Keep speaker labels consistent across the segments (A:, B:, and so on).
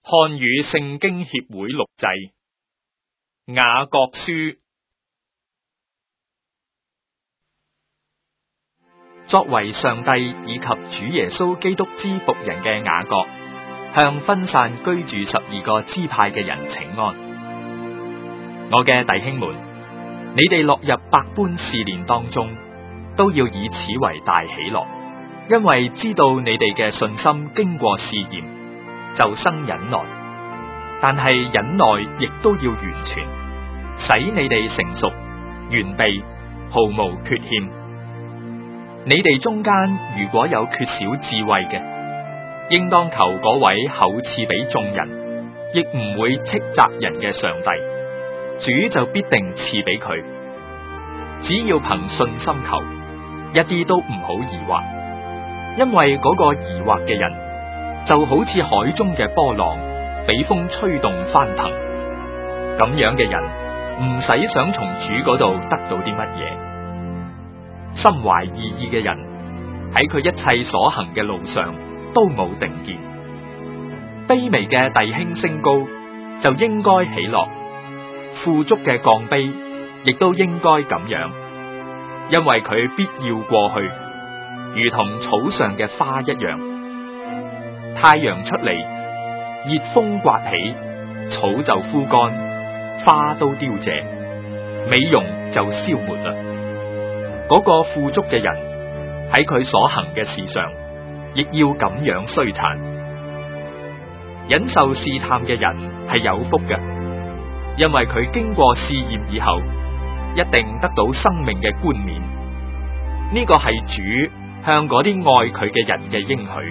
A: 漢語聖經協會錄製，雅各書。作為上帝以及主耶穌基督之僕人嘅雅各，向分散居住12個支派嘅人請安。我嘅弟兄們，你哋落入百般試煉當中，都要以此為大喜樂，因為知道你哋嘅信心經過試驗，就生忍耐。但係忍耐亦都要完全，使你哋成熟完備，毫無缺欠。你哋中間如果有缺少智慧嘅，應當求嗰位厚賜俾眾人，亦唔會斥責人嘅上帝，主就必定賜俾佢。只要憑信心求，一啲都唔好疑惑，因為嗰個疑惑嘅人就好似海中嘅波浪，俾風吹動翻騰。咁樣嘅人唔使想從主嗰度得到啲乜嘢。心懷二意嘅人喺佢一切所行嘅路上都冇定見。卑微嘅弟兄升高就應該喜樂，富足嘅降卑亦都應該咁樣，因為佢必要過去，如同草上嘅花一樣。太陽出嚟，熱風刮起，草就枯乾，花都凋謝，美容就消沒啦。嗰個富足嘅人喺佢所行嘅事上，亦要咁樣衰殘。忍受試探嘅人係有福嘅，因為佢經過試驗以後，一定得到生命嘅冠冕。呢個係主向嗰啲愛佢嘅人嘅應許。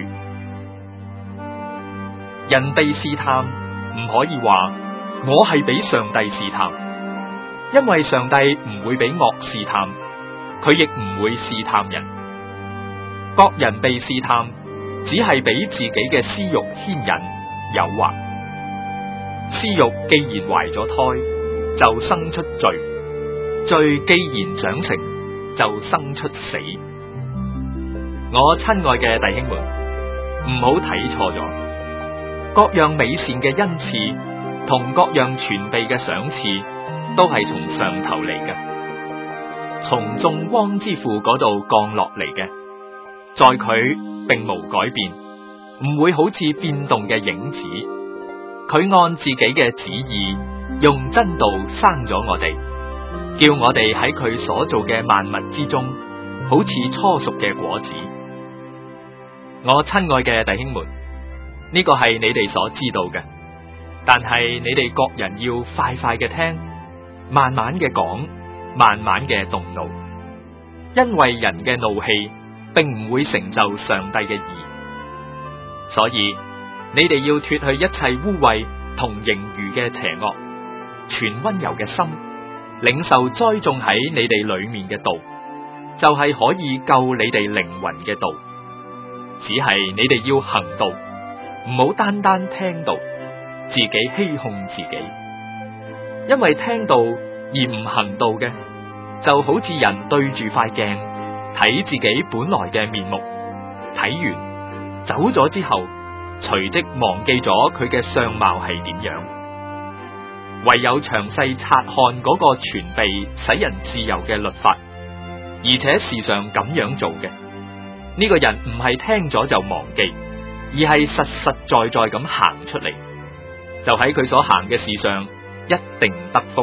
A: 人被試探，唔可以話我係俾上帝試探，因為上帝唔會俾惡試探。佢亦唔會試探人，各人被試探，只係俾自己嘅私欲牽引誘惑。私欲既然懷咗胎，就生出罪；罪既然長成，就生出死。我親愛嘅弟兄們，唔好睇錯咗，各樣美善嘅恩賜同各樣全備嘅賞賜，都係從上頭嚟嘅，從眾光之父嗰度降落嚟嘅，在佢並無改變，唔會好似變動嘅影子。佢按自己嘅旨意，用真道生咗我哋，叫我哋喺佢所做嘅萬物之中，好似初熟嘅果子。我親愛嘅弟兄們，呢個係你哋所知道嘅，但係你哋各人要快快嘅聽，慢慢嘅講，慢慢嘅動怒，因為人嘅怒氣並唔會成就上帝嘅義。所以你哋要脫去一切污穢同盈餘嘅邪惡，存溫柔嘅心，領受栽種喺你哋裏面嘅道，就係可以救你哋靈魂嘅道。只係你哋要行道，唔好單單聽道，自己欺哄自己。因為聽道而唔行道嘅，就好似人對住塊鏡睇自己本來嘅面目，睇完走咗之後，隨即忘記咗佢嘅相貌係點樣。唯有詳細察看嗰個全備使人自由嘅律法，而且時常咁樣做嘅，呢個人唔係聽咗就忘記，而係實實在在咁行出嚟，就喺佢所行嘅事上一定得福。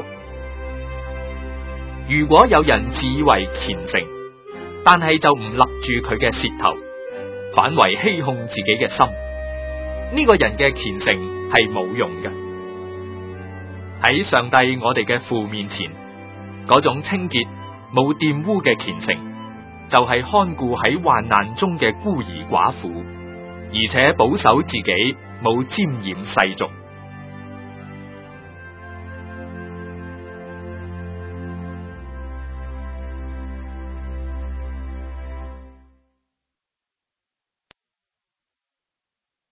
A: 如果有人自以為虔誠，但係就唔勒住佢嘅舌頭，反為欺哄自己嘅心，呢個人嘅虔誠係冇用嘅。喺上帝我哋嘅父面前，嗰種清潔冇玷污嘅虔誠，就係看顧喺患難中嘅孤兒寡婦，而且保守自己冇沾染世俗。